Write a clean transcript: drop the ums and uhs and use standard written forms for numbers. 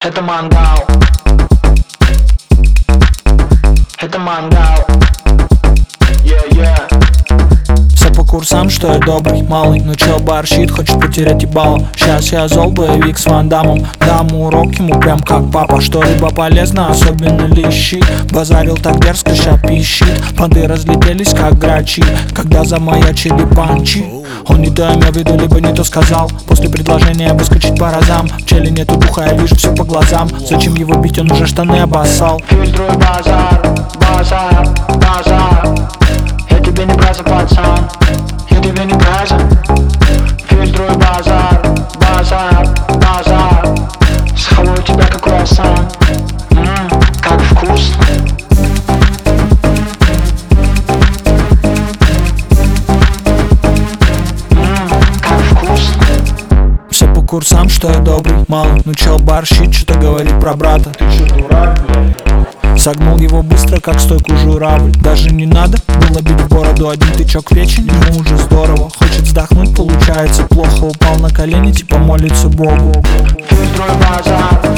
Это мангал. Это мангал. Все по курсам, что я добрый, малый, но чел борщит, хочет потерять ебало. Сейчас я зол, боевик с Ван Дамом. Дам урок ему прям как папа. Что-либо полезно, особенно лещи. Базарил так дерзко, ща пищит. Понты разлетелись как грачи, когда замаячили панчи. Он не то имел в виду, либо не то сказал. После предложения выскочить по разам. В челе нету духа, я вижу все по глазам. Зачем его бить, он уже штаны обоссал. Фильтруй базар, базар, базар. Я тебе не браза, пацан. Я тебе не браза. Фильтруй базар, базар, базар. Схаваю тебя как круассан. Как вкусно. Как вкусно. Все по курсам, что я добрый, малый, но чел борщит, что-то говорит про брата. Ты чё, дурак, блядь? Согнул его быстро, как стойку журавль. Даже не надо было бить в бороду. Один тычок в печень, ему уже здорово. Хочет вздохнуть, получается плохо. Упал на колени, типа молится Богу. Фильтруй базар,